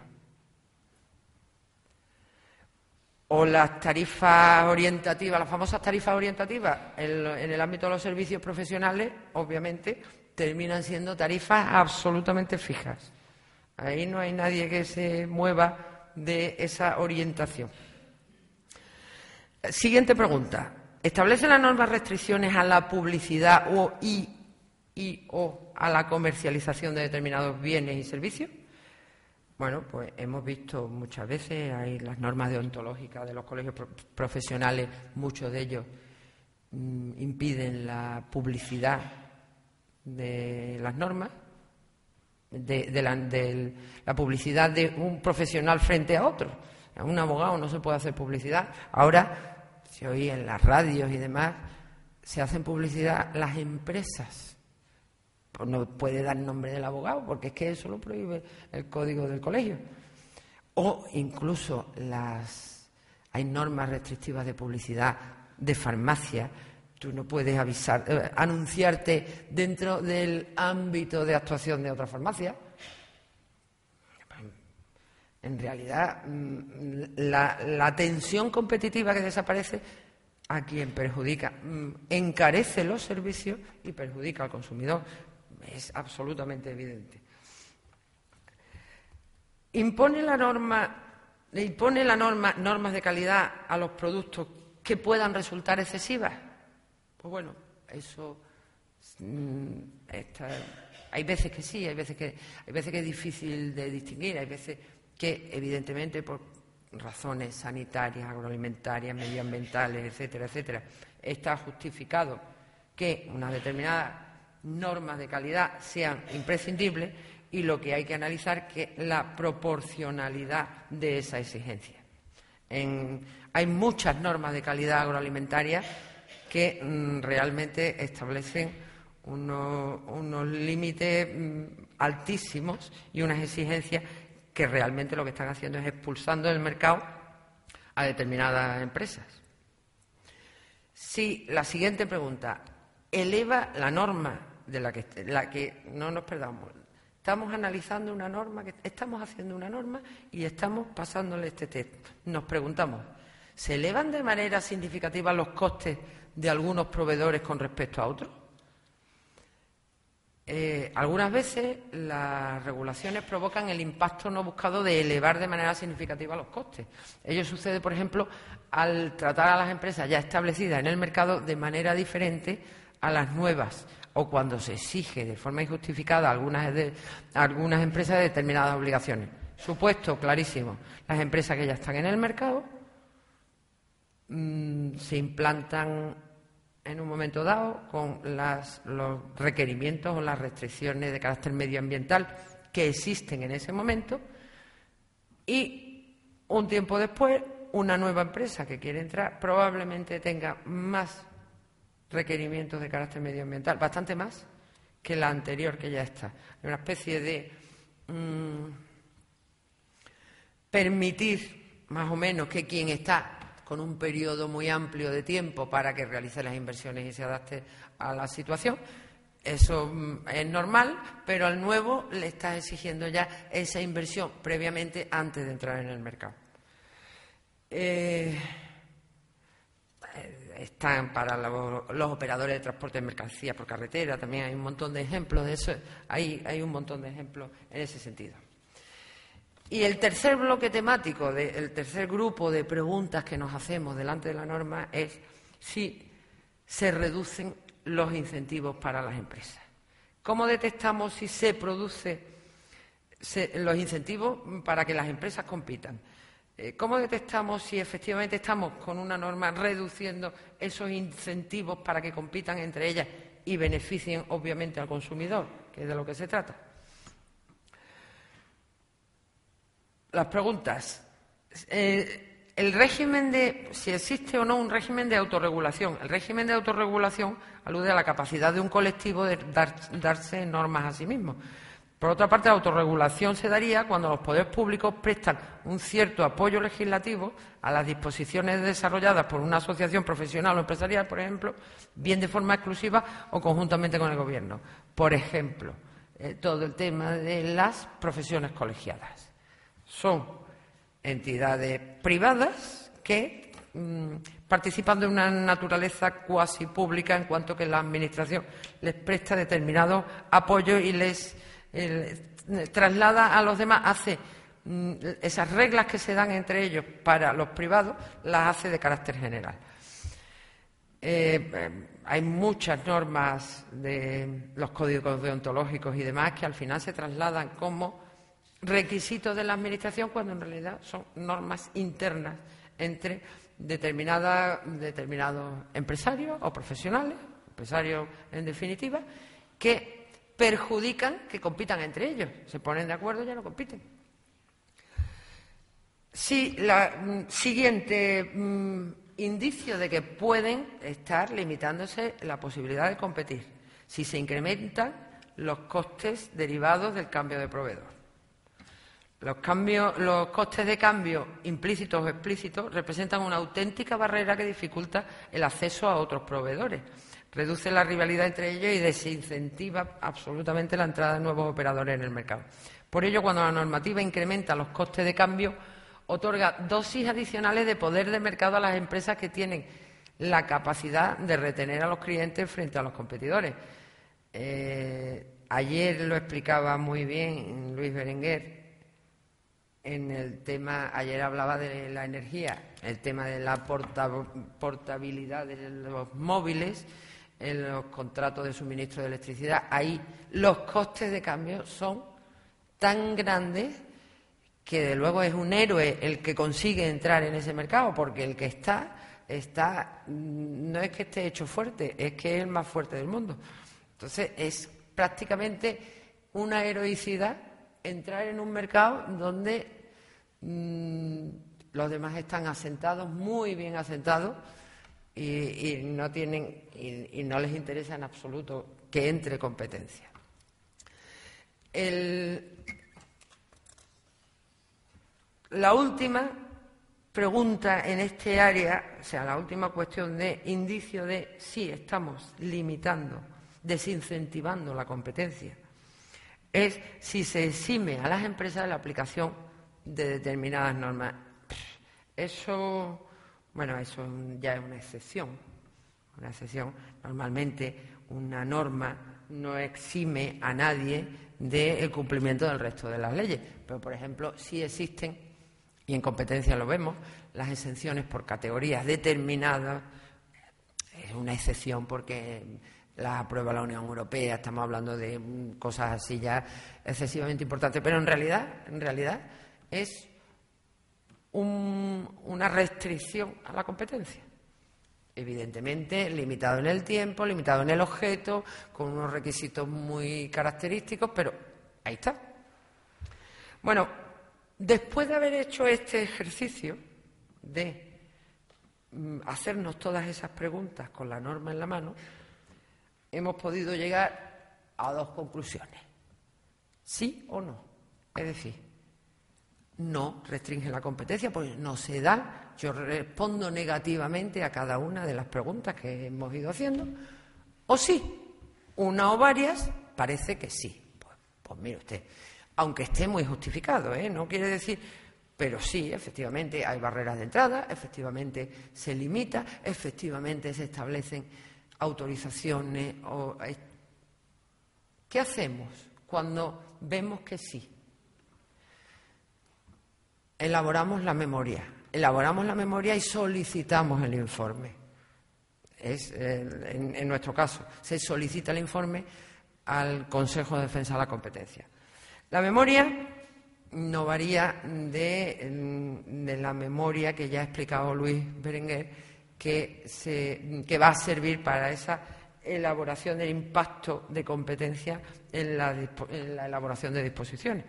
O las tarifas orientativas, las famosas tarifas orientativas en, en el ámbito de los servicios profesionales, obviamente, terminan siendo tarifas absolutamente fijas. Ahí no hay nadie que se mueva de esa orientación. Siguiente pregunta. ¿Establece la norma restricciones a la publicidad o y, y o a la comercialización de determinados bienes y servicios? Bueno, pues hemos visto muchas veces, hay las normas deontológicas de los colegios pro profesionales, muchos de ellos mmm, impiden la publicidad de las normas, de, de, la, de la publicidad de un profesional frente a otro. A un abogado no se puede hacer publicidad. Ahora, se oye en las radios y demás, se hacen publicidad las empresas. Pues no puede dar nombre del abogado, porque es que eso lo prohíbe el código del colegio. O incluso las hay normas restrictivas de publicidad de farmacia. Tú no puedes avisar, eh, anunciarte dentro del ámbito de actuación de otra farmacia. En realidad, la, la tensión competitiva que desaparece, a quien perjudica, encarece los servicios y perjudica al consumidor. Es absolutamente evidente. ¿Impone la norma, le impone la norma normas de calidad a los productos que puedan resultar excesivas? Pues bueno, eso mmm, está, hay veces que sí, hay veces que hay veces que es difícil de distinguir, hay veces que evidentemente por razones sanitarias, agroalimentarias, medioambientales, etcétera, etcétera, está justificado que unas determinadas normas de calidad sean imprescindibles, y lo que hay que analizar es la proporcionalidad de esa exigencia. En, hay muchas normas de calidad agroalimentaria que mm, realmente establecen unos, unos límites mm, altísimos y unas exigencias que realmente lo que están haciendo es expulsando del mercado a determinadas empresas. Si la siguiente pregunta eleva la norma de la que, la que no nos perdamos, estamos analizando una norma, que estamos haciendo una norma y estamos pasándole este test. Nos preguntamos, ¿se elevan de manera significativa los costes de algunos proveedores con respecto a otros? Eh, algunas veces las regulaciones provocan el impacto no buscado de elevar de manera significativa los costes. Ello sucede, por ejemplo, al tratar a las empresas ya establecidas en el mercado de manera diferente a las nuevas, o cuando se exige de forma injustificada a algunas, de, a algunas empresas de determinadas obligaciones. Supuesto clarísimo, las empresas que ya están en el mercado mmm, se implantan en un momento dado con las, los requerimientos o las restricciones de carácter medioambiental que existen en ese momento, y un tiempo después una nueva empresa que quiere entrar probablemente tenga más requerimientos de carácter medioambiental, bastante más que la anterior que ya está. Hay una especie de mmm, permitir más o menos que quien está con un periodo muy amplio de tiempo para que realice las inversiones y se adapte a la situación. Eso mmm, es normal, pero al nuevo le estás exigiendo ya esa inversión previamente antes de entrar en el mercado. Eh, Están para los, los operadores de transporte de mercancías por carretera, también hay un montón de ejemplos de eso, hay, hay un montón de ejemplos en ese sentido. Y el tercer bloque temático, de, el tercer grupo de preguntas que nos hacemos delante de la norma es si se reducen los incentivos para las empresas. ¿Cómo detectamos si se producen los incentivos para que las empresas compitan? ¿Cómo detectamos si efectivamente estamos con una norma reduciendo esos incentivos para que compitan entre ellas y beneficien obviamente al consumidor, que es de lo que se trata? Las preguntas. Eh, el régimen de, si existe o no un régimen de autorregulación. El régimen de autorregulación alude a la capacidad de un colectivo de dar, darse normas a sí mismo. Por otra parte, la autorregulación se daría cuando los poderes públicos prestan un cierto apoyo legislativo a las disposiciones desarrolladas por una asociación profesional o empresarial, por ejemplo, bien de forma exclusiva o conjuntamente con el Gobierno. Por ejemplo, eh, todo el tema de las profesiones colegiadas. Son entidades privadas que mmm, participan de una naturaleza cuasi pública en cuanto que la Administración les presta determinado apoyo y les eh, traslada a los demás, hace mmm, esas reglas que se dan entre ellos para los privados, las hace de carácter general. Eh, eh, hay muchas normas de los códigos deontológicos y demás que al final se trasladan como requisitos de la Administración cuando en realidad son normas internas entre determinadas, determinados empresarios o profesionales, empresarios en definitiva, que perjudican que compitan entre ellos. Se ponen de acuerdo y ya no compiten. Sí, la mm, siguiente mm, indicio de que pueden estar limitándose la posibilidad de competir si se incrementan los costes derivados del cambio de proveedor. Los, cambios, los costes de cambio implícitos o explícitos representan una auténtica barrera que dificulta el acceso a otros proveedores, reduce la rivalidad entre ellos y desincentiva absolutamente la entrada de nuevos operadores en el mercado. Por ello, cuando la normativa incrementa los costes de cambio, otorga dosis adicionales de poder de mercado a las empresas que tienen la capacidad de retener a los clientes frente a los competidores. Eh, ayer lo explicaba muy bien Luis Berenguer. En el tema, ayer hablaba de la energía, el tema de la porta, portabilidad de los móviles, en los contratos de suministro de electricidad. Ahí los costes de cambio son tan grandes que de luego es un héroe el que consigue entrar en ese mercado, porque el que está, está no es que esté hecho fuerte, es que es el más fuerte del mundo. Entonces, es prácticamente una heroicidad entrar en un mercado donde mmm, los demás están asentados, muy bien asentados, y, y no tienen y, y no les interesa en absoluto que entre competencia. El, la última pregunta en este área, o sea, la última cuestión de indicio de si estamos limitando, desincentivando la competencia, es si se exime a las empresas de la aplicación de determinadas normas. Eso, bueno, eso ya es una excepción. Una excepción. Normalmente una norma no exime a nadie del cumplimiento del resto de las leyes. Pero, por ejemplo, sí existen, y en competencia lo vemos, las exenciones por categorías determinadas. Es una excepción porque las aprueba la Unión Europea, estamos hablando de cosas así ya excesivamente importantes. Pero en realidad, en realidad es Un, una restricción a la competencia. Evidentemente, limitado en el tiempo, limitado en el objeto, con unos requisitos muy característicos, pero ahí está. Bueno, después de haber hecho este ejercicio de hacernos todas esas preguntas con la norma en la mano, hemos podido llegar a dos conclusiones. ¿Sí o no? Es decir, no restringe la competencia porque no se da. Yo respondo negativamente a cada una de las preguntas que hemos ido haciendo. O sí, una o varias, parece que sí. Pues, pues mire usted, aunque esté muy justificado, ¿eh? No quiere decir, pero sí, efectivamente hay barreras de entrada, efectivamente se limita, efectivamente se establecen autorizaciones. O, ¿qué hacemos cuando vemos que sí? Elaboramos la memoria, elaboramos la memoria y solicitamos el informe. Es, eh, en, en nuestro caso, se solicita el informe al Consejo de Defensa de la Competencia. La memoria no varía de, de la memoria que ya ha explicado Luis Berenguer, que, se, que va a servir para esa elaboración del impacto de competencia en la, en la elaboración de disposiciones.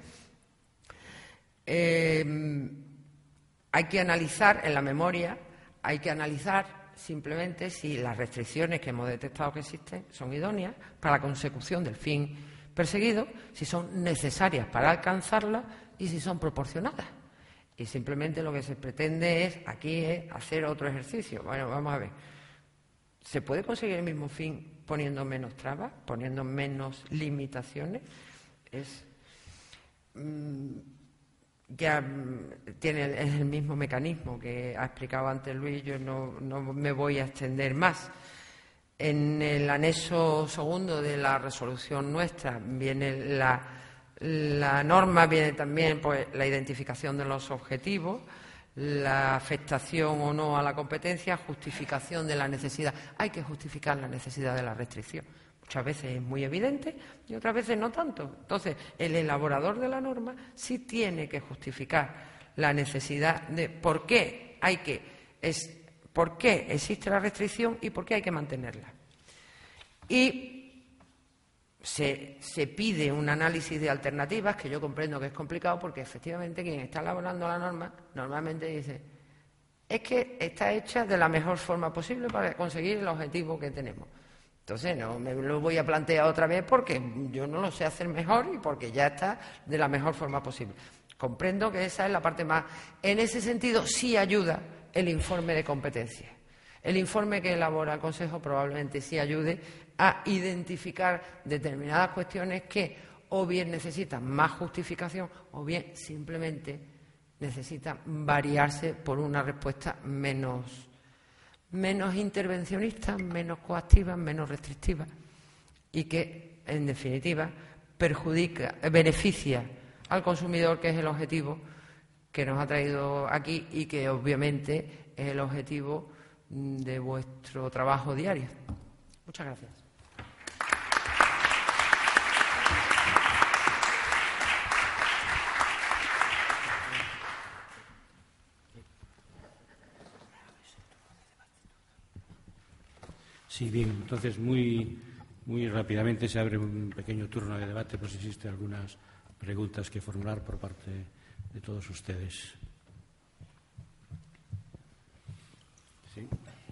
Eh, hay que analizar en la memoria, hay que analizar simplemente si las restricciones que hemos detectado que existen son idóneas para la consecución del fin perseguido, si son necesarias para alcanzarla y si son proporcionadas. Y simplemente lo que se pretende es, aquí, es hacer otro ejercicio. Bueno, vamos a ver. ¿Se puede conseguir el mismo fin poniendo menos trabas, poniendo menos limitaciones? Es... Mmm, ya tiene el, es el mismo mecanismo que ha explicado antes Luis, yo no, no me voy a extender más. En el anexo segundo de la resolución nuestra viene la, la norma, viene también pues la identificación de los objetivos, la afectación o no a la competencia, justificación de la necesidad. Hay que justificar la necesidad de la restricción. Muchas veces es muy evidente y otras veces no tanto. Entonces, el elaborador de la norma sí tiene que justificar la necesidad de por qué hay que es, por qué existe la restricción y por qué hay que mantenerla. Y se, se pide un análisis de alternativas, que yo comprendo que es complicado porque efectivamente quien está elaborando la norma normalmente dice es que está hecha de la mejor forma posible para conseguir el objetivo que tenemos. Entonces, no me lo voy a plantear otra vez porque yo no lo sé hacer mejor y porque ya está de la mejor forma posible. Comprendo que esa es la parte más... En ese sentido, sí ayuda el informe de competencia. El informe que elabora el Consejo probablemente sí ayude a identificar determinadas cuestiones que o bien necesitan más justificación o bien simplemente necesitan variarse por una respuesta menos... menos intervencionistas, menos coactivas, menos restrictivas y que, en definitiva, perjudica, beneficia al consumidor, que es el objetivo que nos ha traído aquí y que, obviamente, es el objetivo de vuestro trabajo diario. Muchas gracias. Sí, bien, entonces muy, muy rápidamente se abre un pequeño turno de debate por si existen algunas preguntas que formular por parte de todos ustedes. Sí.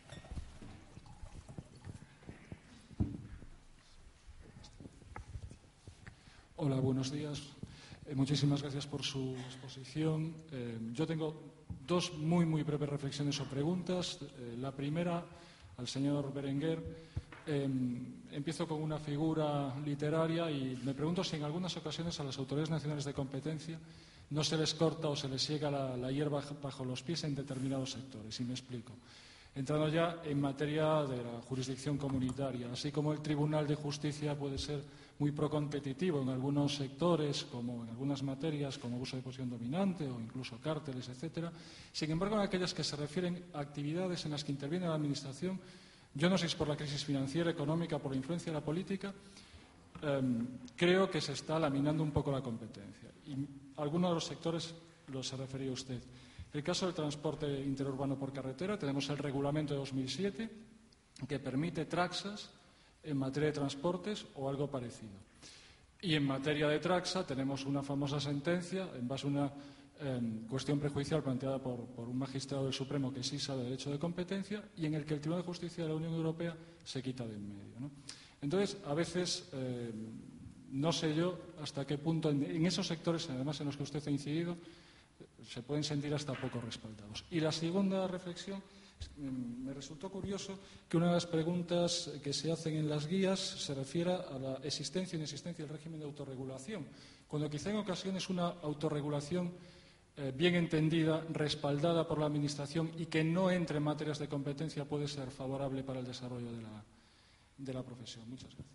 Hola, buenos días. Eh, muchísimas gracias por su exposición. Eh, yo tengo dos muy, muy breves reflexiones o preguntas. Eh, la primera, al señor Berenguer. Eh, empiezo con una figura literaria y me pregunto si en algunas ocasiones a las autoridades nacionales de competencia no se les corta o se les ciega la, la hierba bajo los pies en determinados sectores. Y me explico. Entrando ya en materia de la jurisdicción comunitaria, así como el Tribunal de Justicia puede ser muy procompetitivo en algunos sectores, como en algunas materias, como abuso de posición dominante o incluso cárteles, etcétera. Sin embargo, en aquellas que se refieren a actividades en las que interviene la Administración, yo no sé si es por la crisis financiera, económica, por la influencia de la política, eh, creo que se está laminando un poco la competencia. Y algunos de los sectores los se refería usted. El caso del transporte interurbano por carretera, tenemos el reglamento de dos mil siete que permite taxas en materia de transportes o algo parecido. Y en materia de taxa tenemos una famosa sentencia en base a una eh, cuestión prejudicial planteada por, por un magistrado del Supremo que sí sabe derecho de competencia y en el que el Tribunal de Justicia de la Unión Europea se quita de en medio, ¿no? Entonces, a veces, eh, no sé yo hasta qué punto en, en esos sectores, además en los que usted ha incidido, se pueden sentir hasta poco respaldados. Y la segunda reflexión, me resultó curioso que una de las preguntas que se hacen en las guías se refiera a la existencia o inexistencia del régimen de autorregulación, cuando quizá en ocasiones una autorregulación eh, bien entendida, respaldada por la Administración y que no entre en materias de competencia puede ser favorable para el desarrollo de la, de la profesión. Muchas gracias.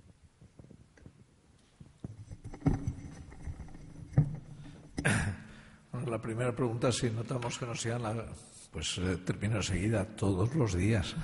Bueno, la primera pregunta, si notamos que nos sigan la... Pues eh, termino enseguida, todos los días.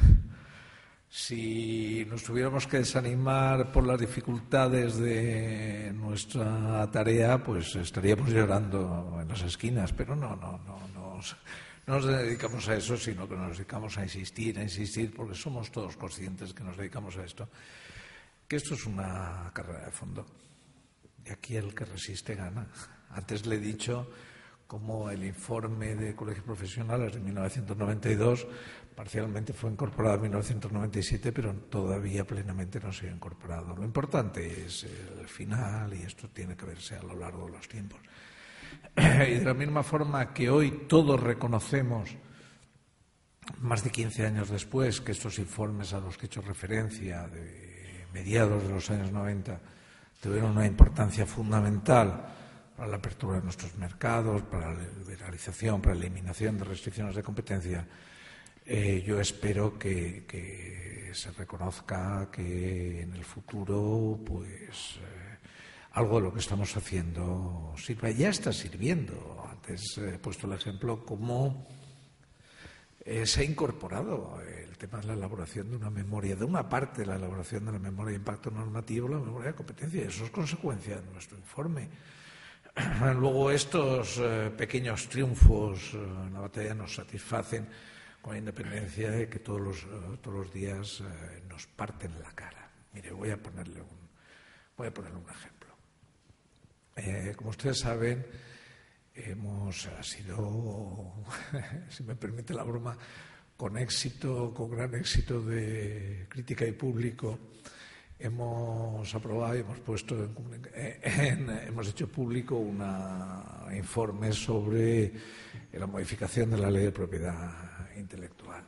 Si nos tuviéramos que desanimar por las dificultades de nuestra tarea, pues estaríamos llorando en las esquinas, pero no, no, no, no, no nos dedicamos a eso, sino que nos dedicamos a insistir, a insistir, porque somos todos conscientes que nos dedicamos a esto, que esto es una carrera de fondo. Y aquí el que resiste gana. Antes le he dicho como el informe de colegios profesionales de mil novecientos noventa y dos parcialmente fue incorporado en mil novecientos noventa y siete, pero todavía plenamente no se ha incorporado. Lo importante es el final y esto tiene que verse a lo largo de los tiempos. Y de la misma forma que hoy todos reconocemos, más de quince años después, que estos informes a los que he hecho referencia de mediados de los años noventa tuvieron una importancia fundamental para la apertura de nuestros mercados, para la liberalización, para la eliminación de restricciones de competencia, eh, yo espero que, que se reconozca que en el futuro pues eh, algo de lo que estamos haciendo sirva. Ya está sirviendo. Antes he puesto el ejemplo cómo eh, se ha incorporado el tema de la elaboración de una memoria, de una parte de la elaboración de la memoria de impacto normativo, la memoria de competencia. Eso es consecuencia de nuestro informe. Luego estos eh, pequeños triunfos eh, en la batalla nos satisfacen con independencia de que todos los, eh, todos los días eh, nos parten la cara. Mire, voy a ponerle un, voy a ponerle un ejemplo. Eh, como ustedes saben, hemos sido, si me permite la broma, con éxito, con gran éxito de crítica y público, hemos aprobado y hemos puesto en, en, hemos hecho público un informe sobre la modificación de la ley de propiedad intelectual.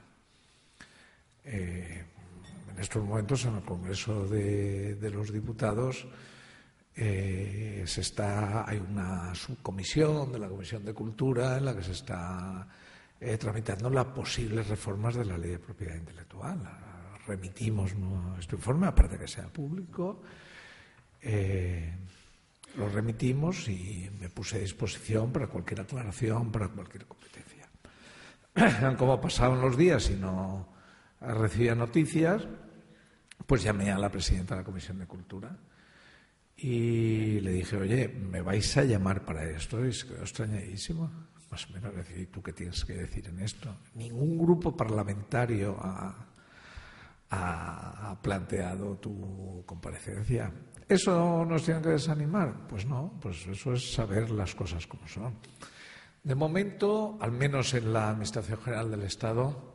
Eh, en estos momentos en el Congreso de, de los Diputados eh, se está, hay una subcomisión de la Comisión de Cultura en la que se está eh, tramitando las posibles reformas de la ley de propiedad intelectual. Remitimos nuestro informe, aparte de que sea público, eh, lo remitimos y me puse a disposición para cualquier aclaración, para cualquier competencia. Como pasaban los días y no recibía noticias, pues llamé a la presidenta de la Comisión de Cultura y le dije, oye, ¿me vais a llamar para esto? Y se quedó extrañadísimo. Más o menos decir, ¿tú qué tienes que decir en esto? Ningún grupo parlamentario ha... ha planteado tu comparecencia. ¿Eso nos tiene que desanimar? Pues no, pues eso es saber las cosas como son. De momento, al menos en la Administración General del Estado,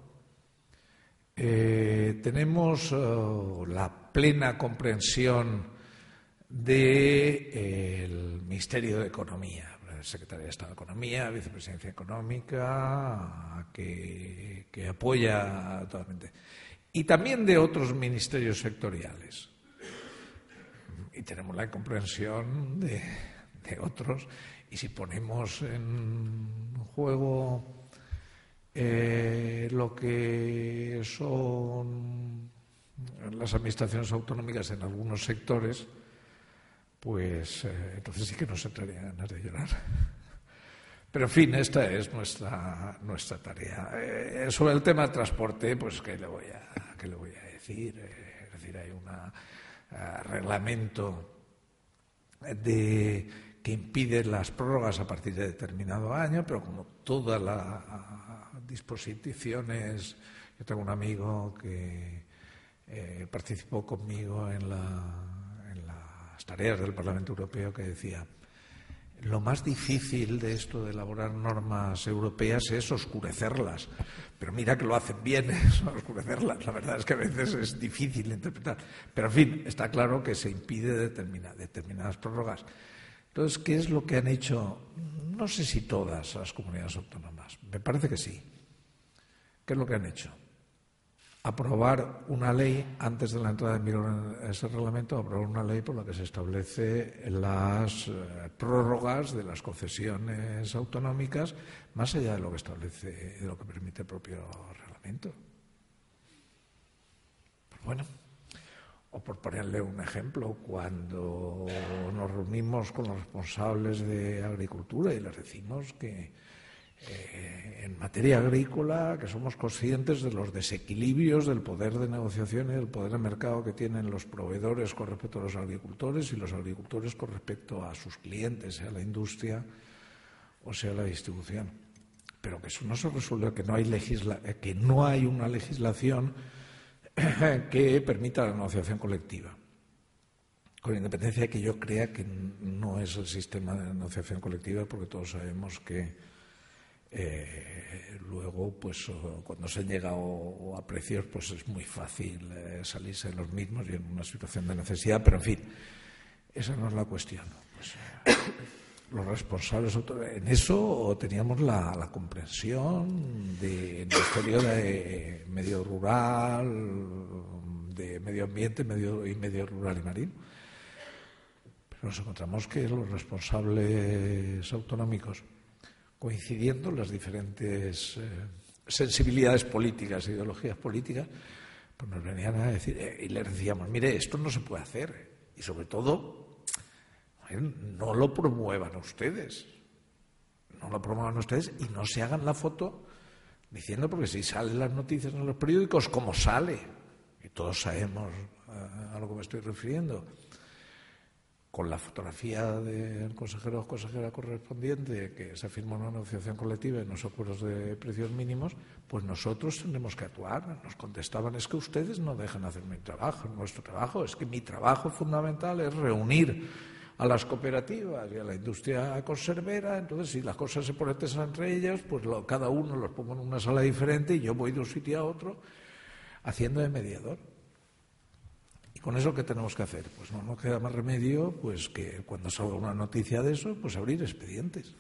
eh, tenemos uh, la plena comprensión del eh, Ministerio de Economía, Secretaría de Estado de Economía, Vicepresidencia Económica, que, que apoya totalmente. Y también de otros ministerios sectoriales. Y tenemos la comprensión de, de otros. Y si ponemos en juego eh, lo que son las administraciones autonómicas en algunos sectores, pues eh, entonces sí que nos entraría ganas de llorar. Pero en fin, esta es nuestra, nuestra tarea. Eh, sobre el tema del transporte, pues ¿qué le voy a, qué le voy a decir? Eh, es decir, hay un uh, reglamento de, que impide las prórrogas a partir de determinado año, pero como todas las uh, disposiciones, yo tengo un amigo que eh, participó conmigo en la tareas del Parlamento Europeo, que decía: lo más difícil de esto de elaborar normas europeas es oscurecerlas, pero mira que lo hacen bien, es oscurecerlas. La verdad es que a veces es difícil de interpretar, pero en fin, está claro que se impide determinar, determinadas prórrogas. Entonces, ¿qué es lo que han hecho? No sé si todas las comunidades autónomas, me parece que sí. ¿Qué es lo que han hecho? Aprobar una ley, antes de la entrada en vigor de ese reglamento, aprobar una ley por la que se establece las eh, prórrogas de las concesiones autonómicas, más allá de lo que establece, de lo que permite el propio reglamento. Pues bueno, o por ponerle un ejemplo, cuando nos reunimos con los responsables de agricultura y les decimos que Eh, en materia agrícola, que somos conscientes de los desequilibrios del poder de negociación y del poder de mercado que tienen los proveedores con respecto a los agricultores y los agricultores con respecto a sus clientes, sea la industria o sea la distribución. Pero que eso no se resuelve, que no hay, legisla- que no hay una legislación que permita la negociación colectiva. Con independencia de que yo crea que no es el sistema de negociación colectiva, porque todos sabemos que Eh, luego, pues cuando se llega o, o a precios, pues es muy fácil eh, salirse de los mismos y en una situación de necesidad, pero en fin, esa no es la cuestión. Pues, eh, los responsables en eso teníamos la, la comprensión del Ministerio de Medio Rural, de Medio Ambiente medio, y Medio Rural y Marino. Pero nos encontramos que los responsables autonómicos, coincidiendo las diferentes eh, sensibilidades políticas e ideologías políticas, pues nos venían a decir, eh, y les decíamos, mire, esto no se puede hacer, y sobre todo, eh, no lo promuevan ustedes, no lo promuevan ustedes y no se hagan la foto diciendo, porque si salen las noticias en los periódicos, como sale, y todos sabemos eh, a lo que me estoy refiriendo, con la fotografía del consejero o consejera correspondiente que se firmó una negociación colectiva en los acuerdos de precios mínimos, pues nosotros tendremos que actuar. Nos contestaban, es que ustedes no dejan hacer mi trabajo, nuestro trabajo, es que mi trabajo fundamental es reunir a las cooperativas y a la industria conservera. Entonces, si las cosas se ponen tensas entre ellas, pues lo, cada uno los pongo en una sala diferente y yo voy de un sitio a otro haciendo de mediador. ¿Con eso qué tenemos que hacer? Pues no nos queda más remedio pues que cuando salga una noticia de eso, pues abrir expedientes.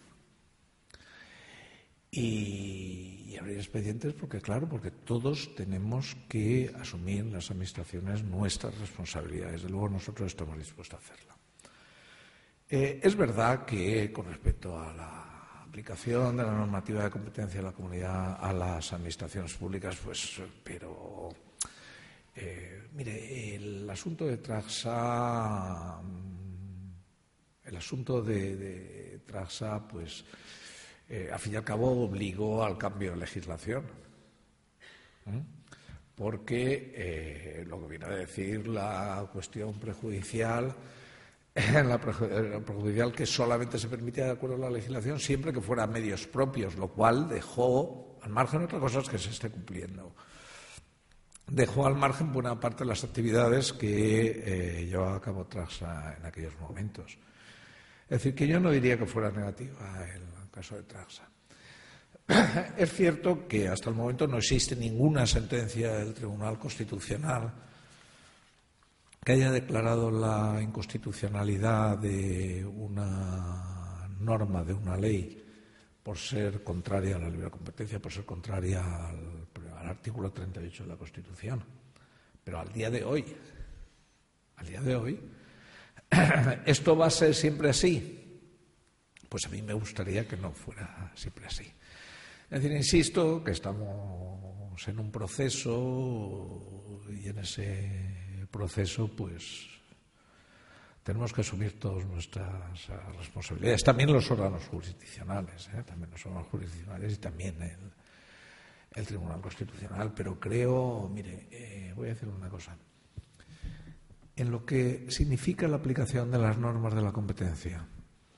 Y, y abrir expedientes porque, claro, porque todos tenemos que asumir las administraciones nuestras responsabilidades. Desde luego nosotros estamos dispuestos a hacerla. Eh, es verdad que con respecto a la aplicación de la normativa de competencia de la comunidad a las administraciones públicas, pues, pero... Eh, mire, el asunto de Tragsa, el asunto de, de Tragsa, pues, eh, al fin y al cabo obligó al cambio de legislación, ¿eh? Porque eh, lo que viene a decir la cuestión prejudicial, la prejudicial que solamente se permitía de acuerdo a la legislación siempre que fuera a medios propios, lo cual dejó al margen otras cosas que se esté cumpliendo. dejó al margen buena parte de las actividades que eh, llevaba a cabo Tragsa en aquellos momentos. Es decir, que yo no diría que fuera negativa el caso de Tragsa. Es cierto que hasta el momento no existe ninguna sentencia del Tribunal Constitucional que haya declarado la inconstitucionalidad de una norma, de una ley, por ser contraria a la libre competencia, por ser contraria al, al artículo treinta y ocho de la Constitución. Pero al día de hoy, al día de hoy, ¿esto va a ser siempre así? Pues a mí me gustaría que no fuera siempre así. Es decir, insisto que estamos en un proceso y en ese proceso, pues, tenemos que asumir todas nuestras responsabilidades, también los órganos jurisdiccionales, ¿eh? también los órganos jurisdiccionales y también el, el Tribunal Constitucional. Pero creo, mire, eh, voy a decir una cosa. En lo que significa la aplicación de las normas de la competencia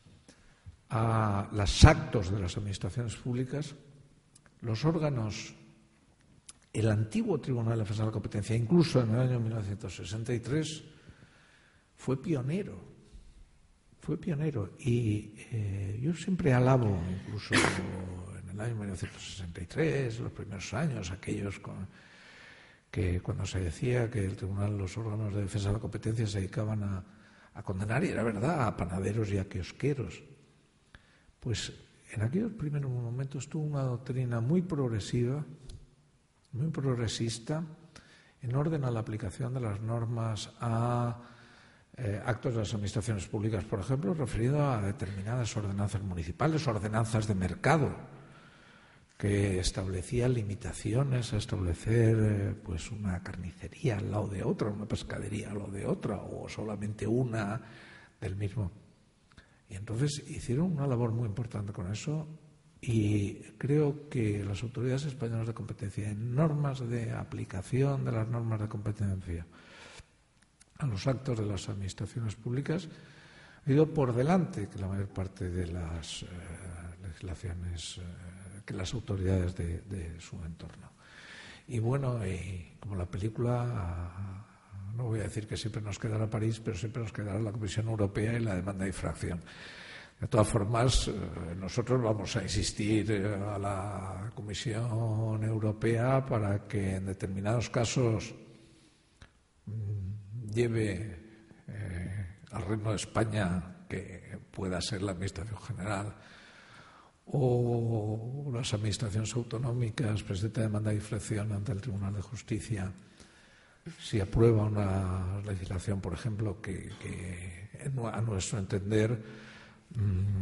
a los actos de las administraciones públicas, los órganos, el antiguo Tribunal de Defensa de la Competencia, incluso en el año mil novecientos sesenta y tres, fue pionero, fue pionero. Y eh, yo siempre alabo, incluso en el año mil novecientos sesenta y tres, los primeros años, aquellos con, que cuando se decía que el Tribunal, los órganos de defensa de la competencia se dedicaban a, a condenar, y era verdad, a panaderos y a kiosqueros. Pues en aquellos primeros momentos tuvo una doctrina muy progresiva, muy progresista, en orden a la aplicación de las normas a eh, actos de las administraciones públicas, por ejemplo, referido a determinadas ordenanzas municipales, ordenanzas de mercado, que establecían limitaciones a establecer eh, pues una carnicería al lado de otra, una pescadería al lado de otra, o solamente una del mismo. Y entonces hicieron una labor muy importante con eso, y creo que las autoridades españolas de competencia, en normas de aplicación de las normas de competencia a los actos de las administraciones públicas, ha ido por delante que la mayor parte de las eh, legislaciones, eh, que las autoridades de, de su entorno. Y bueno, y como la película... No voy a decir que siempre nos quedará París, pero siempre nos quedará la Comisión Europea y la demanda de infracción. De todas formas, nosotros vamos a insistir a la Comisión Europea para que en determinados casos lleve eh, al Reino de España, que pueda ser la Administración General, o las administraciones autonómicas, presenten demanda de infracción ante el Tribunal de Justicia, si aprueba una legislación, por ejemplo, que, que a nuestro entender mmm,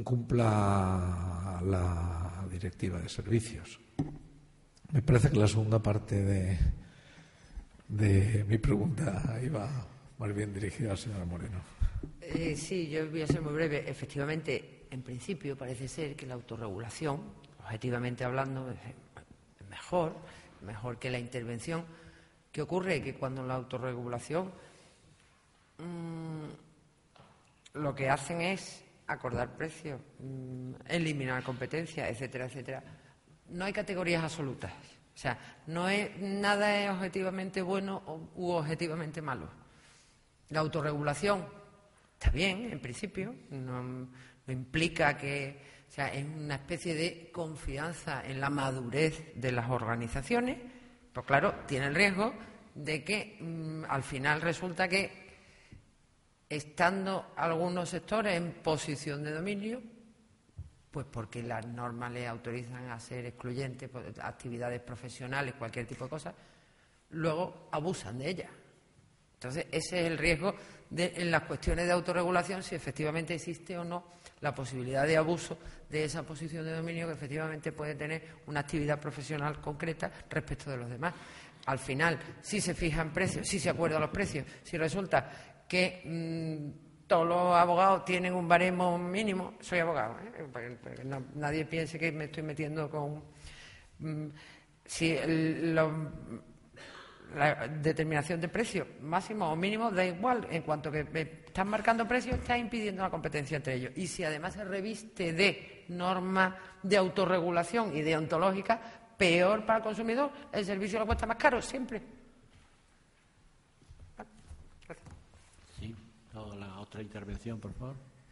incumpla la directiva de servicios. Me parece que la segunda parte de, de mi pregunta iba más bien dirigida a la señora Moreno. Eh, sí, yo voy a ser muy breve. Efectivamente, en principio parece ser que la autorregulación, objetivamente hablando, es mejor, mejor que la intervención. ¿Qué ocurre? Que cuando la autorregulación mmm, lo que hacen es acordar precios, mmm, eliminar competencia, etcétera, etcétera, no hay categorías absolutas. O sea, no es, nada es objetivamente bueno u objetivamente malo. La autorregulación está bien, en principio, no, no implica que... O sea, es una especie de confianza en la madurez de las organizaciones. Pues claro, tiene el riesgo de que mmm, al final resulta que, estando algunos sectores en posición de dominio, pues porque las normas les autorizan a ser excluyentes, pues, actividades profesionales, cualquier tipo de cosas, luego abusan de ellas. Entonces, ese es el riesgo de, en las cuestiones de autorregulación, si efectivamente existe o no la posibilidad de abuso de esa posición de dominio que efectivamente puede tener una actividad profesional concreta respecto de los demás. Al final, si se fijan precios, si se acuerdan los precios, si resulta que mmm, todos los abogados tienen un baremo mínimo, soy abogado, ¿eh? para, para que no, nadie piense que me estoy metiendo con... Mmm, si el, lo, la determinación de precios máximo o mínimo da igual, en cuanto que están marcando precios, está impidiendo la competencia entre ellos. Y si además se reviste de normas de autorregulación y deontológica, peor para el consumidor, el servicio le cuesta más caro siempre. otra intervención, por favor.